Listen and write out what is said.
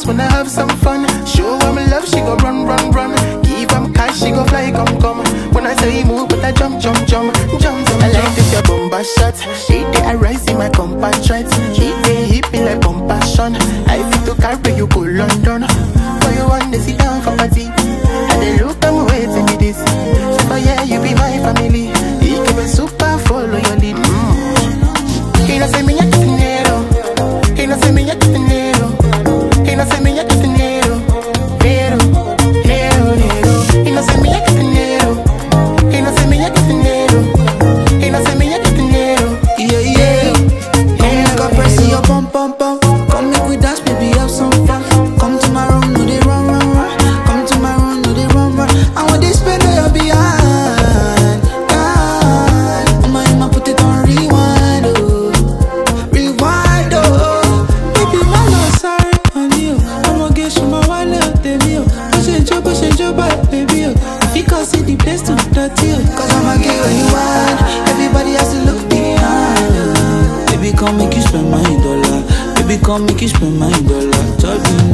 wanna have some fun. Show her love, she go run, run, run. Give them cash, she go fly, come, come. When I say move, but I jump, jump, jump, jump, jump. I like this your bomba shot. She day I rise in my compatriot. She day hit me like compassion. I feel to carry you go London. But you want to sit down for party. And they look I'm waiting with this. So yeah, you be my family. You give me super follow your lead. He no say me ya dinero. He no say me ya dinero. He no say me ya dinero. Nero, nero, nero. He no say me ya dinero. He no say me ya dinero. He no say me ya dinero. Yeah, yeah. Come got press your pum pum pum. Come make we dance, baby, have some fun. Come to my room, no they run, run, run. Come to my room, no they run, run. I want this spend on your behind. I'ma put it on rewind, oh. Rewind, oh. Baby, my love, sorry on you. I'ma get you my wallet, baby, oh. Push it, baby, oh. If you can't see the place to dirty, oh. Cause I'ma get what you want. Everybody has to look behind, oh. Baby, come make you spend my dollar. Baby, come make you spend my dollar.